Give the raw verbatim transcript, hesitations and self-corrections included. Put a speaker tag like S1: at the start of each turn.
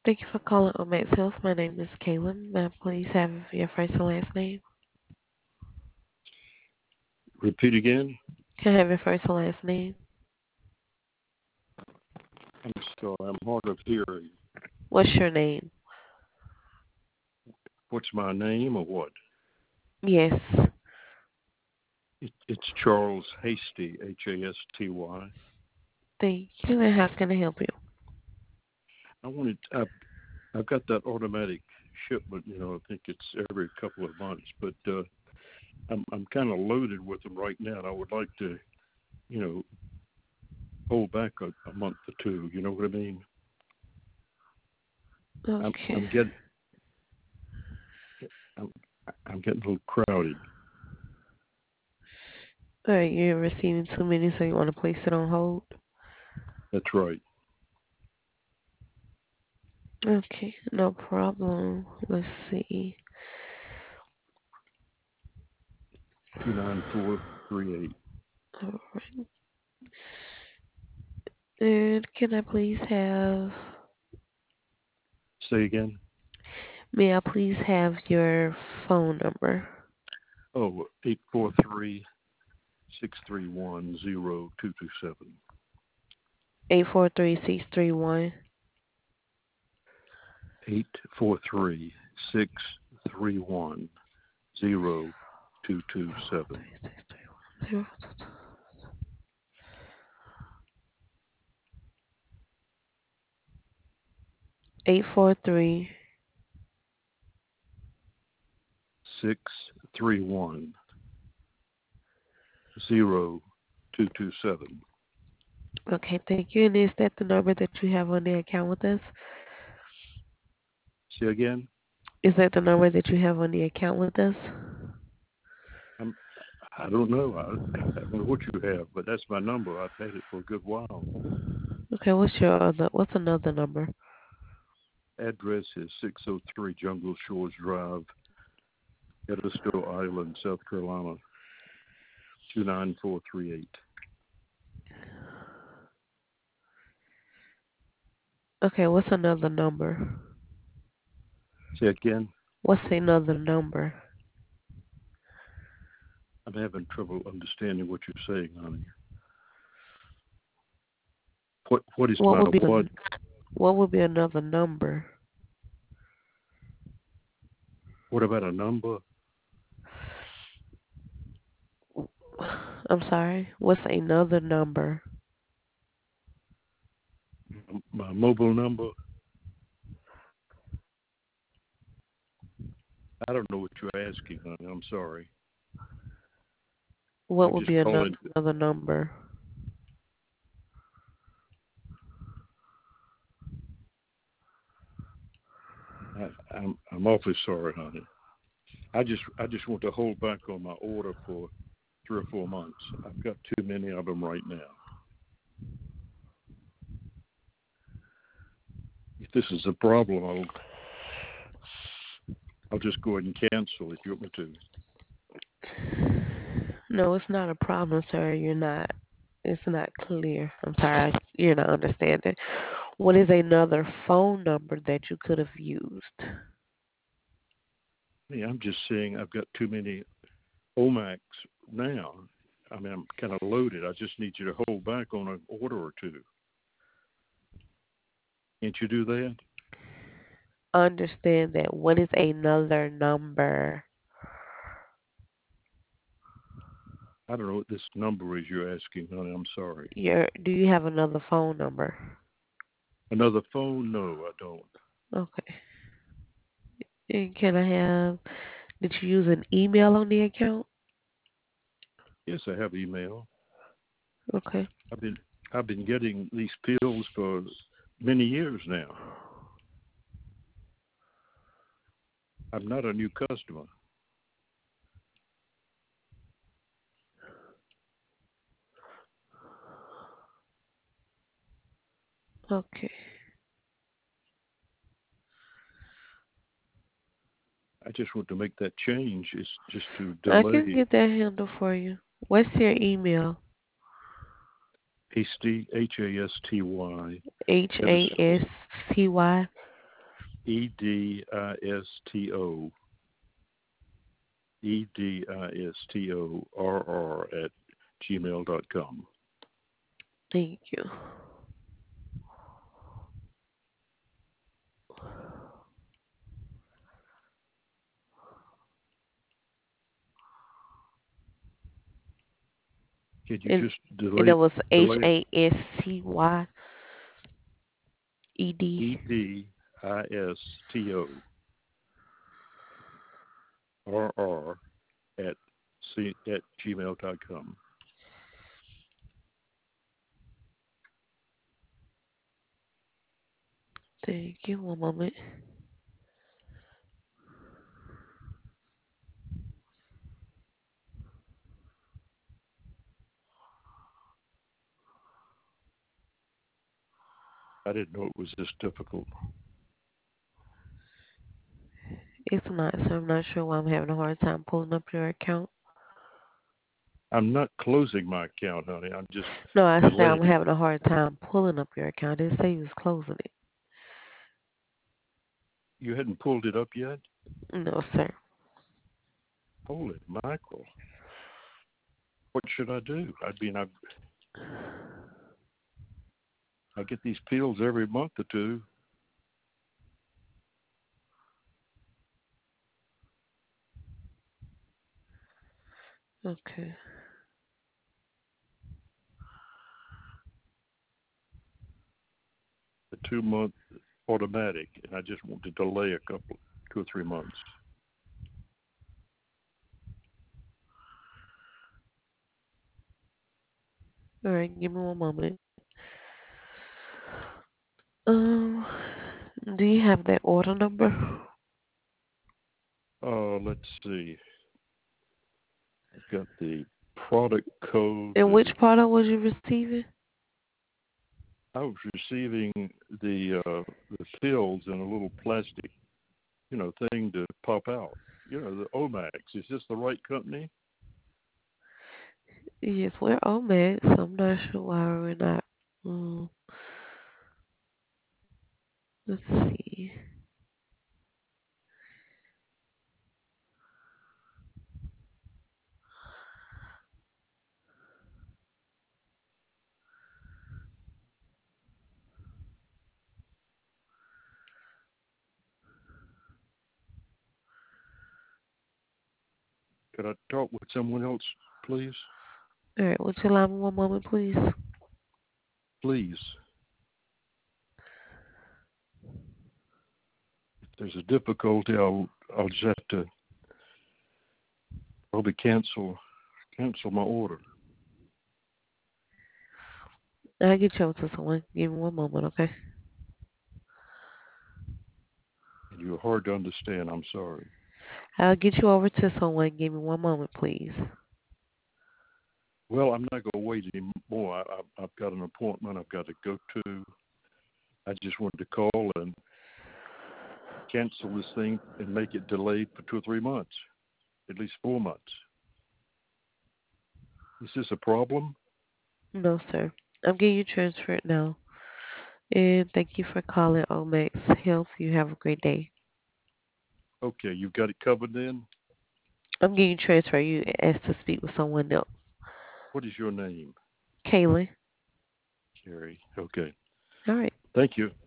S1: Thank you for calling Omax Health. My name is Kaylin. May I please have your first and last name?
S2: Repeat again.
S1: Can I have your first and last name?
S2: I'm sorry, I'm hard of hearing.
S1: What's your name?
S2: What's my name or what?
S1: Yes.
S2: It, it's Charles Hasty, H A S T Y.
S1: Thank you. And how can I help you?
S2: I wanted, I've, I've got that automatic shipment, you know, I think it's every couple of months, but uh, I'm, I'm kind of loaded with them right now, and I would like to, you know, hold back a, a month or two, you know what I mean? I'm,
S1: Okay.
S2: I'm getting, I'm, I'm getting a little crowded.
S1: All right, you're receiving too many, so you want to place it on hold?
S2: That's right.
S1: Okay, no problem. Let's see.
S2: Two nine four three eight.
S1: All right. And can I please have,
S2: Say again.
S1: may I please have your phone number?
S2: Oh, eight four three six three one zero two two seven.
S1: eight four three, six three one.
S2: Eight four three six three one zero two two seven.
S1: eight four three.
S2: Six three one zero two two seven.
S1: Okay, thank you. And is that the number that you have on the account with us?
S2: Say again.
S1: Is that the number that you have on the account with us?
S2: I'm, I don't know. I, I don't know what you have, but that's my number. I've had it for a good while.
S1: Okay, what's your other, what's another number?
S2: Address is six oh three Jungle Shores Drive, Edisto Island, South Carolina, two nine four three eight.
S1: Okay, what's another number?
S2: Say again.
S1: What's another number?
S2: I'm having trouble understanding what you're saying, honey. What What is
S1: What
S2: my
S1: would be
S2: what?
S1: the, what would be another number?
S2: What about a number?
S1: I'm sorry. What's another number?
S2: My mobile number? I don't know what you're asking, honey. I'm sorry.
S1: What
S2: I'm
S1: would
S2: just
S1: be
S2: calling.
S1: another number?
S2: I, I'm I'm awfully sorry, honey. I just I just want to hold back on my order for three or four months. I've got too many of them right now. If this is a problem, I'll I'll just go ahead and cancel if you want me to.
S1: No, it's not a problem, sir. You're not. It's not clear. I'm sorry. You're not understanding. What is another phone number that you could have used?
S2: Yeah, I'm just saying I've got too many Omax now. I mean, I'm kind of loaded. I just need you to hold back on an order or two. Can't you do that?
S1: Understand that. What is another number?
S2: I don't know what this number is you're asking, honey. I'm sorry.
S1: Your do you have another phone number?
S2: Another phone? No, I don't.
S1: Okay. And can I have? Did you use an email on the account?
S2: Yes, I have email.
S1: Okay.
S2: I've been I've been getting these pills for many years now. I'm not a new customer.
S1: Okay.
S2: I just want to make that change. It's just to
S1: I can
S2: delay.
S1: get that handled for you. What's your email?
S2: Hasty, H A S T Y,
S1: H A
S2: Edison,
S1: S T Y.
S2: E D I S T O, E D I S T O R R at gmail dot com.
S1: Thank you.
S2: Can you
S1: And
S2: just
S1: and it
S2: delete,
S1: was H
S2: delete it?
S1: A S T Y E D.
S2: E D I S T O R R at, C, at gmail dot com.
S1: Thank you. One moment.
S2: I didn't know it was this difficult.
S1: It's not, so I'm not sure why I'm having a hard time pulling up your account.
S2: I'm not closing my account, honey. I'm just
S1: No, I said I'm
S2: delaying.
S1: having a hard time pulling up your account. I didn't say you was closing it.
S2: You hadn't pulled it up yet?
S1: No, sir.
S2: Holy mackerel. What should I do? I mean, I, I get these pills every month or two.
S1: Okay.
S2: A two month automatic, and I just want to delay a couple, two or three months.
S1: All right, give me one moment. Um, do you have that order number?
S2: Uh, let's see. I've got the product code.
S1: And which product was you receiving?
S2: I was receiving the uh, the pills in a little plastic, you know, thing to pop out. You know, the Omax. Is this the right company?
S1: Yes, we're Omex. I'm not sure why we're not. Um, let's see.
S2: Could I talk with someone else, please?
S1: All right, would you allow me one moment, please?
S2: Please. If there's a difficulty, I'll I'll just have to probably cancel cancel my order.
S1: I'll get you over to someone. Give me one moment, okay?
S2: And you're hard to understand. I'm sorry.
S1: I'll get you over to someone. Give me one moment, please.
S2: Well, I'm not going to wait anymore. I, I, I've got an appointment I've got to go to. I just wanted to call and cancel this thing and make it delayed for two or three months, at least four months. Is this a problem?
S1: No, sir. I'm getting you transferred now. And thank you for calling Omex Health. You have a great day.
S2: Okay, you've got it covered then?
S1: I'm getting you transferred. You asked to speak with someone else.
S2: What is your name?
S1: Kaylin.
S2: Carrie. Okay.
S1: All right.
S2: Thank you.